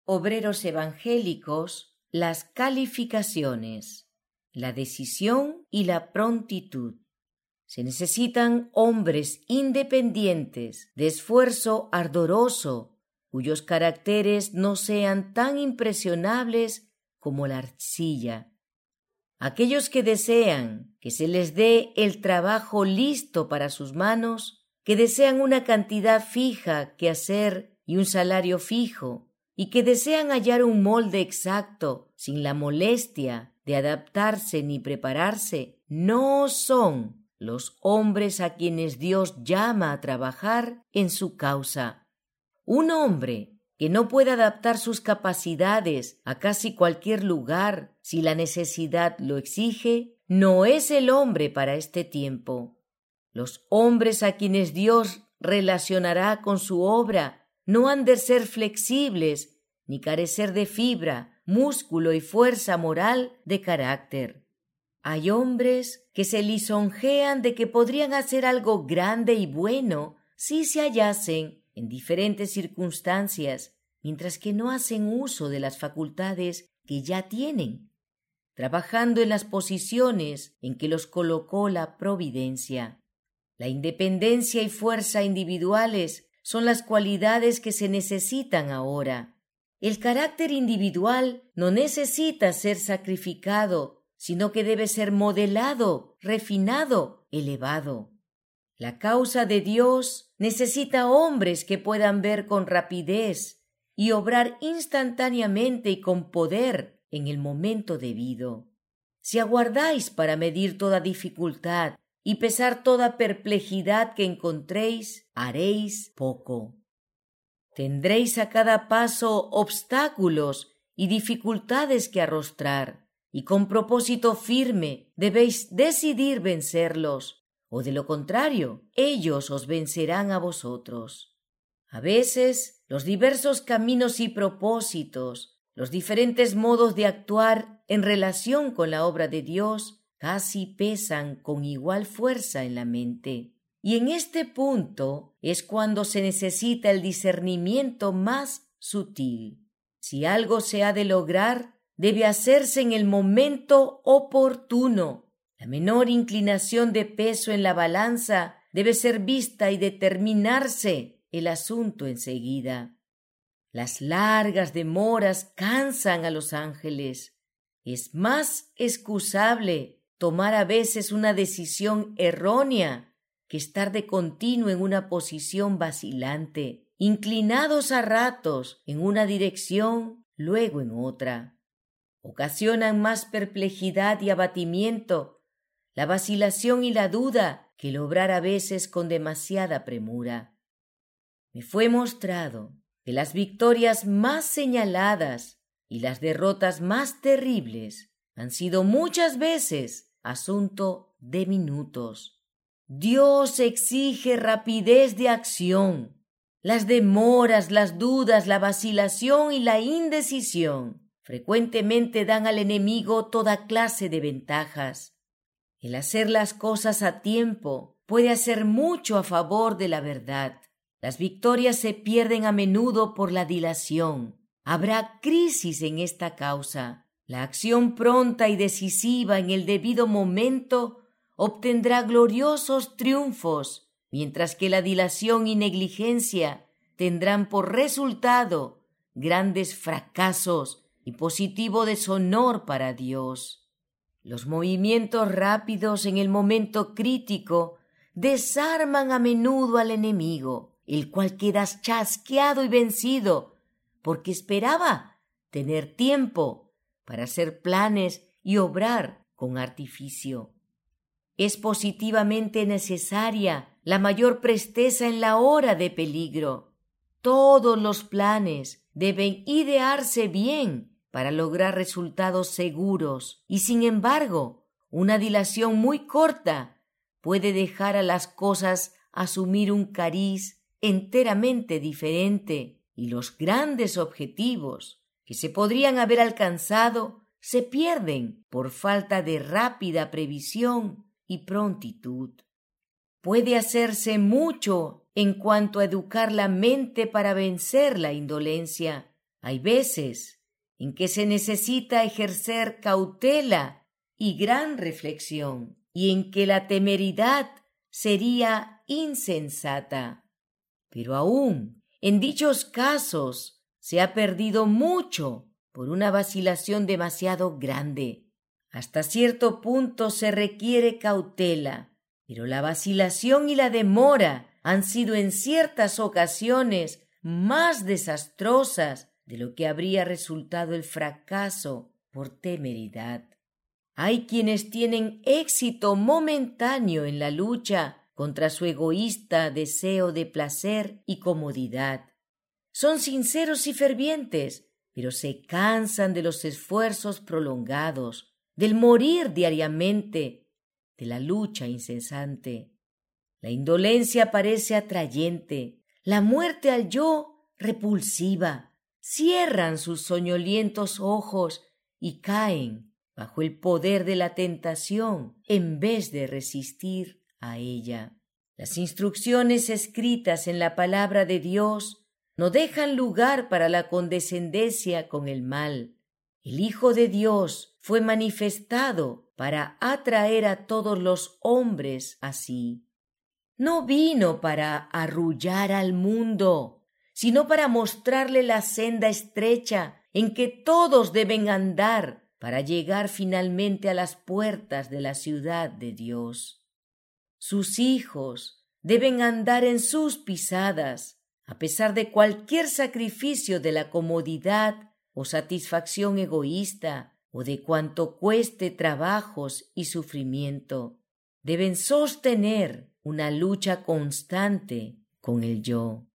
obreros evangélicos, las calificaciones, la decisión y la prontitud. Se necesitan hombres independientes, de esfuerzo ardoroso, cuyos caracteres no sean tan impresionables como la arcilla. Aquellos que desean que se les dé el trabajo listo para sus manos, que desean una cantidad fija que hacer y un salario fijo, y que desean hallar un molde exacto sin la molestia de adaptarse ni prepararse, no son los hombres a quienes Dios llama a trabajar en su causa. Un hombre que no puede adaptar sus capacidades a casi cualquier lugar si la necesidad lo exige, no es el hombre para este tiempo. Los hombres a quienes Dios relacionará con su obra no han de ser flexibles ni carecer de fibra, músculo y fuerza moral de carácter. Hay hombres que se lisonjean de que podrían hacer algo grande y bueno si se hallasen en diferentes circunstancias, mientras que no hacen uso de las facultades que ya tienen, trabajando en las posiciones en que los colocó la providencia. La independencia y fuerza individuales son las cualidades que se necesitan ahora. El carácter individual no necesita ser sacrificado, sino que debe ser modelado, refinado, elevado. La causa de Dios necesita hombres que puedan ver con rapidez y obrar instantáneamente y con poder en el momento debido. Si aguardáis para medir toda dificultad y pesar toda perplejidad que encontréis, haréis poco. Tendréis a cada paso obstáculos y dificultades que arrostrar, y con propósito firme debéis decidir vencerlos, o de lo contrario, ellos os vencerán a vosotros. A veces, los diversos caminos y propósitos, los diferentes modos de actuar en relación con la obra de Dios, casi pesan con igual fuerza en la mente. Y en este punto es cuando se necesita el discernimiento más sutil. Si algo se ha de lograr, debe hacerse en el momento oportuno. La menor inclinación de peso en la balanza debe ser vista y determinarse el asunto enseguida. Las largas demoras cansan a los ángeles. Es más excusable tomar a veces una decisión errónea que estar de continuo en una posición vacilante, inclinados a ratos en una dirección, luego en otra. Ocasionan más perplejidad y abatimiento la vacilación y la duda que el obrar a veces con demasiada premura. Me fue mostrado que las victorias más señaladas y las derrotas más terribles han sido muchas veces asunto de minutos. Dios exige rapidez de acción. Las demoras, las dudas, la vacilación y la indecisión frecuentemente dan al enemigo toda clase de ventajas. El hacer las cosas a tiempo puede hacer mucho a favor de la verdad. Las victorias se pierden a menudo por la dilación. Habrá crisis en esta causa. La acción pronta y decisiva en el debido momento obtendrá gloriosos triunfos, mientras que la dilación y negligencia tendrán por resultado grandes fracasos y positivo deshonor para Dios. Los movimientos rápidos en el momento crítico desarman a menudo al enemigo, el cual queda chasqueado y vencido, porque esperaba tener tiempo para hacer planes y obrar con artificio. Es positivamente necesaria la mayor presteza en la hora de peligro. Todos los planes deben idearse bien para lograr resultados seguros y, sin embargo, una dilación muy corta puede dejar a las cosas asumir un cariz enteramente diferente y los grandes objetivos que se podrían haber alcanzado se pierden por falta de rápida previsión y prontitud. Puede hacerse mucho en cuanto a educar la mente para vencer la indolencia, Hay veces en que se necesita ejercer cautela y gran reflexión, y en que la temeridad sería insensata. Pero aún en dichos casos se ha perdido mucho por una vacilación demasiado grande. Hasta cierto punto se requiere cautela, pero la vacilación y la demora han sido en ciertas ocasiones más desastrosas de lo que habría resultado el fracaso por temeridad. Hay quienes tienen éxito momentáneo en la lucha contra su egoísta deseo de placer y comodidad. Son sinceros y fervientes, pero se cansan de los esfuerzos prolongados, del morir diariamente, de la lucha incesante. La indolencia parece atrayente, la muerte al yo repulsiva. Cierran sus soñolientos ojos y caen bajo el poder de la tentación en vez de resistir a ella. Las instrucciones escritas en la palabra de Dios no dejan lugar para la condescendencia con el mal. El Hijo de Dios fue manifestado para atraer a todos los hombres a sí. No vino para arrullar al mundo, sino para mostrarle la senda estrecha en que todos deben andar para llegar finalmente a las puertas de la ciudad de Dios. Sus hijos deben andar en sus pisadas, a pesar de cualquier sacrificio de la comodidad o satisfacción egoísta, o de cuanto cueste trabajos y sufrimiento. Deben sostener una lucha constante con el yo.